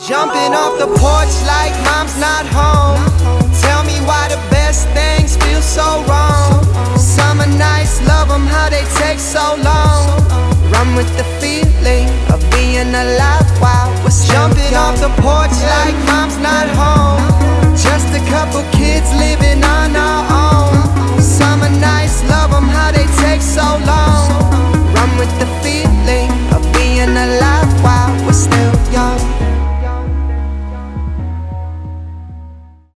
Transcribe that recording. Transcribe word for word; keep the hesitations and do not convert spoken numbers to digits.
Jumping off the porch like mom's not home. Tell me why the best things feel so wrong. Summer nights, love them how they take so long. Run with the feeling of being alive while we're jumping off the porch like mom's